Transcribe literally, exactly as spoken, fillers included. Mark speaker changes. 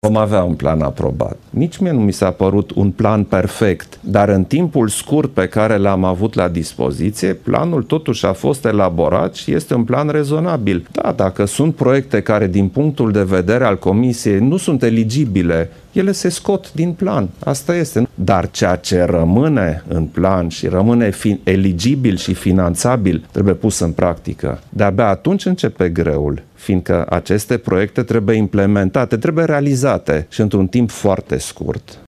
Speaker 1: Vom avea un plan aprobat. Nici mie nu mi s-a părut un plan perfect, dar în timpul scurt pe care l-am avut la dispoziție, planul totuși a fost elaborat și este un plan rezonabil. Da, dacă sunt proiecte care din punctul de vedere al Comisiei nu sunt eligibile, ele se scot din plan. Asta este. Dar ceea ce rămâne în plan și rămâne eligibil și finanțabil trebuie pus în practică. De-abia atunci începe greul, fiindcă aceste proiecte trebuie implementate, trebuie realizate și într-un timp foarte scurt.